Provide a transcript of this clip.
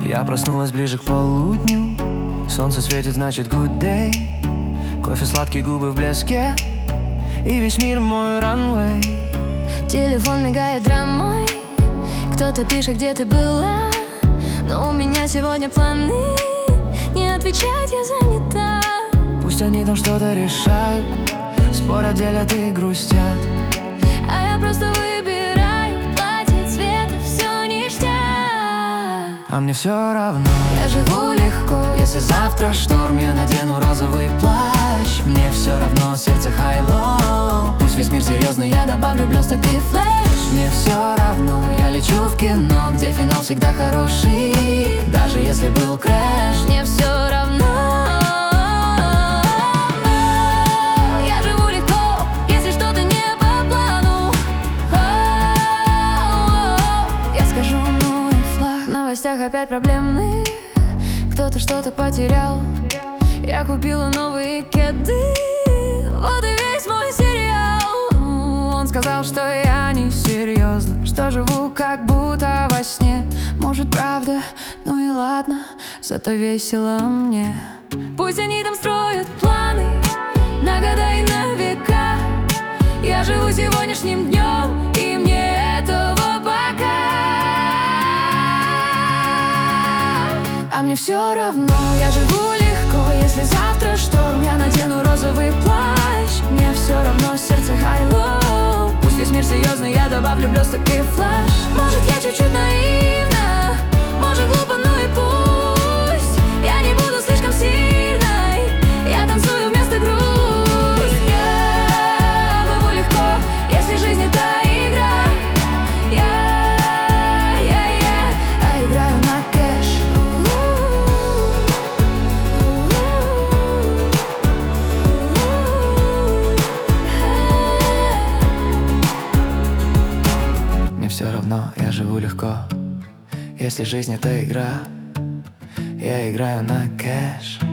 Я проснулась ближе к полудню. Солнце светит, значит good day. Кофе, сладкие губы в блеске, и весь мир мой ранвей. Телефон мигает драмой. Кто-то пишет, где ты была. Но у меня сегодня планы. Не отвечать, я занята. Пусть они там что-то решают, спорят, делят и грустят. А я просто выбираю платье цвета, все ништяк. А мне все равно, Я живу легко. если завтра шторм, я надену розовый плащ. Мне все равно, сердце high-low. Пусть весь мир серьезный, я добавлю блесток и флэш. Мне все равно, я лечу в кино, где финал всегда хороший, даже если был крэш. Мне все равно. Я живу легко, если что-то не по плану. Я скажу ну и флаг. В новостях опять проблемные. Кто-то что-то потерял. Я купила новые кеды. Вот и весь мой сериал. Он сказал, что я не серьезно, что живу как будто во сне. Может правда, ну и ладно, зато весело мне. Пусть они там строят планы на года и на века. Я живу сегодняшним днем, и мне этого пока. А мне все равно, я живу легко. Если завтра шторм, я надену розовый плащ. Мне все равно, сердце high-low. Пусть весь мир серьезный, я добавлю блесток и флэш. Может, я чуть-чуть наивна, может, глупо, ну и пусть. Я не буду слишком сильной, я танцую вместо грусть. Я живу легко, если жизнь это игра. Я играю на кэш. Мне все равно, я живу легко. Если жизнь это игра, я играю на кэш.